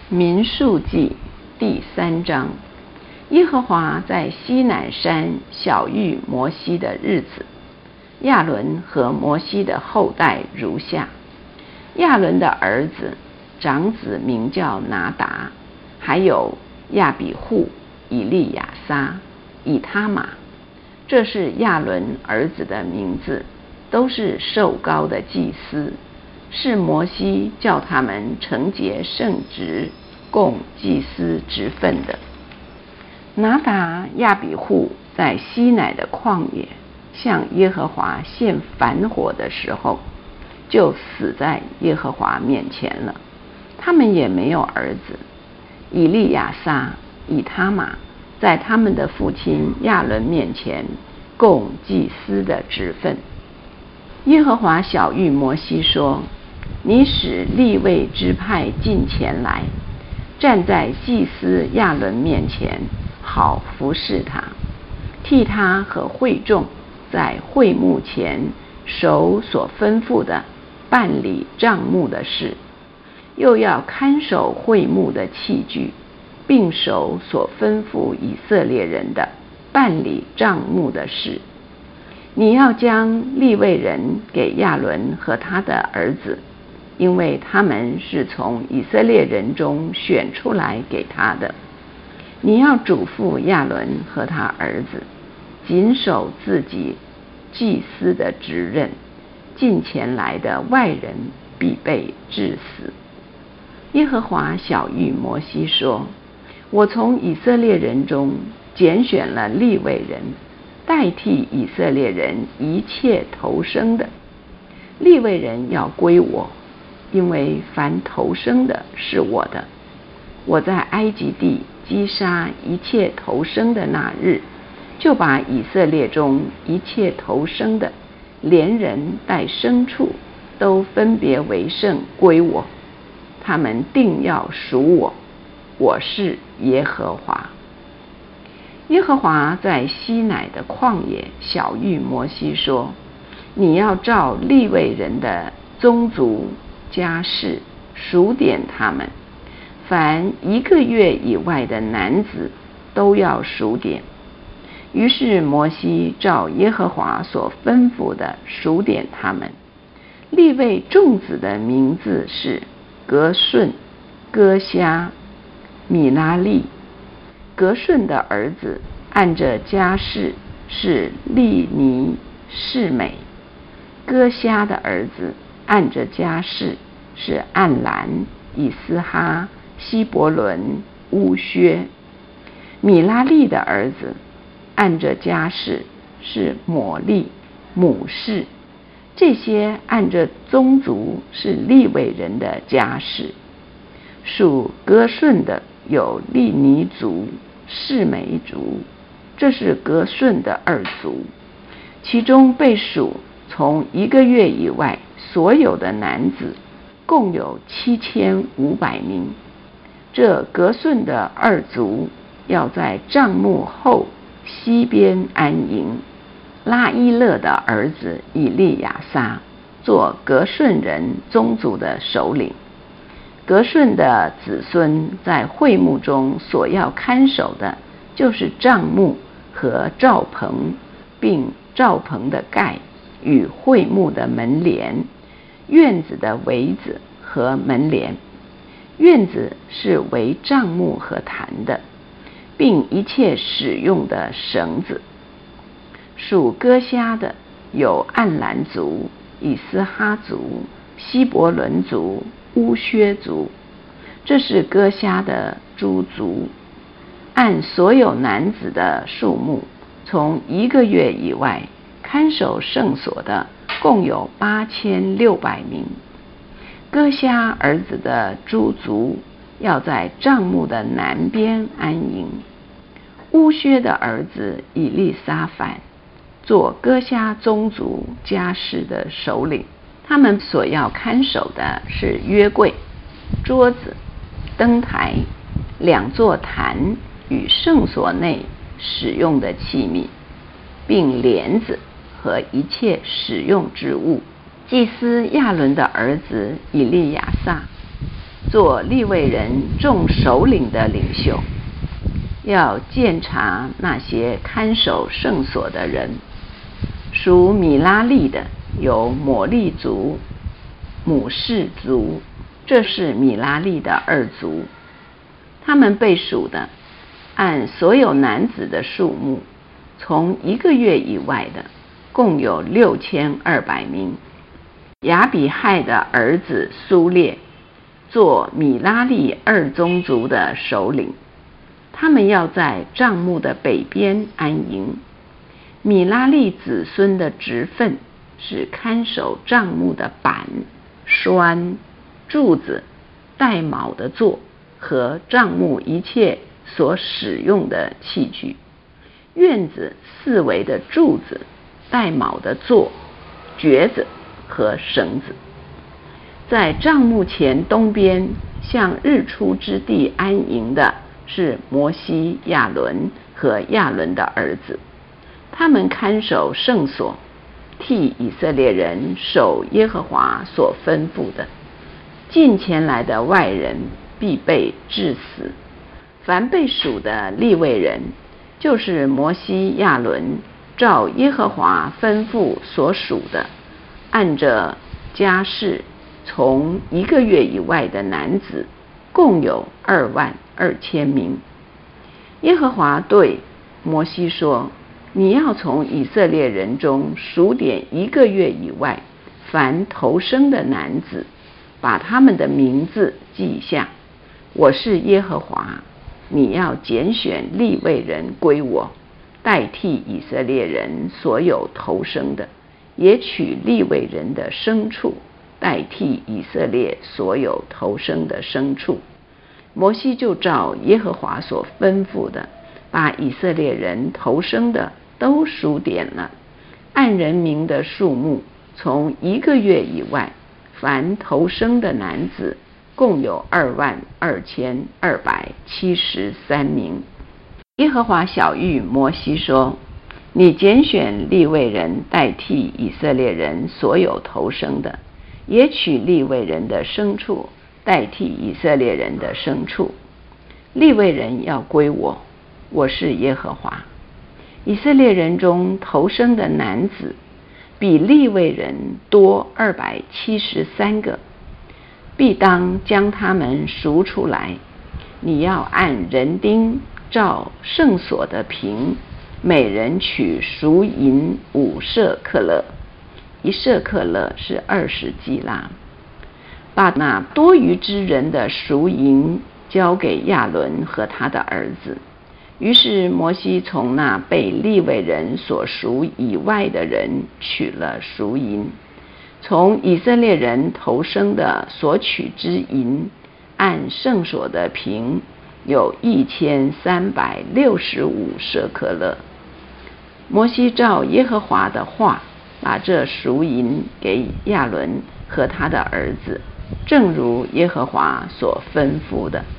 民数记第3章。耶和华在西乃山晓谕摩西的日子，亚伦和摩西的后代如下：亚伦的儿子长子名叫拿达，还有亚比户、以利亚撒、以他玛，这是亚伦儿子的名字，都是受膏的祭司，是摩西叫他们承接圣职，供祭司职分的。拿达、亚比户在西乃的旷野向耶和华献燔火的时候，就死在耶和华面前了，他们也没有儿子。以利亚撒、以他玛在他们的父亲亚伦面前供祭司的职分。耶和华晓谕摩西说：你使利未支派近前来，站在祭司亚伦面前，好服侍他，替他和会众在会幕前守所吩咐的办理帐幕的事，又要看守会幕的器具，并守所吩咐以色列人的办理帐幕的事。你要将利未人给亚伦和他的儿子，因为他们是从以色列人中选出来给他的。你要嘱咐亚伦和他儿子，谨守自己祭司的职任，近前来的外人必被治死。耶和华晓谕摩西说：我从以色列人中拣选了利未人，代替以色列人一切头生的。利未人要归我，因为凡头生的是我的。我在埃及地击杀一切头生的那日，就把以色列中一切头生的，连人带牲畜，都分别为圣归我。他们定要属我，我是耶和华。耶和华在西乃的旷野晓谕摩西说：你要照利未人的宗族家室数点他们，凡1个月以外的男子都要数点。于是摩西照耶和华所吩咐的数点他们。利未众子的名字是革顺、哥虾、米拉利。革顺的儿子按着家室是利尼、示美。哥虾的儿子按着家室是暗兰、以斯哈、希伯伦、乌薛。米拉利的儿子按着家室是抹利、母示。这些按着宗族是利未人的家室。属革顺的有利尼族、示美族，这是革顺的2族。其中被数从1个月以外所有的男子共有7500名。这革顺的2族要在帐幕后西边安营。拉伊勒的儿子以利亚撒做革顺人宗族的首领。革顺的子孙在会幕中所要看守的，就是帐幕和罩棚，并罩棚的盖与会幕的门帘，院子的围子和门帘。院子是围帐幕和坛的，并一切使用的绳子。属哥虾的有暗兰族、以斯哈族、希伯伦族、乌薛族，这是哥虾的诸族。按所有男子的数目，从1个月以外看守圣所的共有8600名。哥虾儿子的诸族要在帐幕的南边安营。乌薛的儿子以利撒反做哥虾宗族家室的首领。他们所要看守的是约柜、桌子、灯台、2座坛与圣所内使用的器皿，并帘子和一切使用之物。祭司亚伦的儿子以利亚撒做利未人众首领的领袖，要鉴察那些看守圣所的人。属米拉利的有摩利族、母士族，这是米拉利的二族。他们被数的，按所有男子的数目，从1个月以外的，共有6200名。亚比亥的儿子苏列做米拉利二宗族的首领，他们要在帐幕的北边安营。米拉利子孙的职分是看守帐幕的板、栓、柱子、带卯的座和帐幕一切所使用的器具，院子四围的柱子、带卯的座、橛子和绳子。在帐幕前东边向日出之地安营的是摩西、亚伦和亚伦的儿子，他们看守圣所，替以色列人守耶和华所吩咐的。近前来的外人必被治死。凡被数的利未人，就是摩西、亚伦照耶和华吩咐所属的，按着家室从1个月以外的男子，共有22000名。耶和华对摩西说：你要从以色列人中数点1个月以外凡头生的男子，把他们的名字记下。我是耶和华，你要拣选利未人归我，代替以色列人所有头生的，也取利未人的牲畜代替以色列所有头生的牲畜。摩西就照耶和华所吩咐的，把以色列人头生的都数点了，按人名的数目，从1个月以外凡头生的男子，共有22273名。耶和华晓谕摩西说：你拣选利未人代替以色列人所有头生的，也取利未人的牲畜代替以色列人的牲畜。利未人要归我，我是耶和华。以色列人中头生的男子比利未人多273个，必当将他们赎出来。你要按人丁照圣所的平，每人取赎银5舍克勒，1舍克勒是20基拉。把那多余之人的赎银交给亚伦和他的儿子。于是摩西从那被利未人所赎以外的人取了赎银，从以色列人头生的所取之银，按圣所的平有1365舍克勒。摩西照耶和华的话，把这赎银给亚伦和他的儿子，正如耶和华所吩咐的。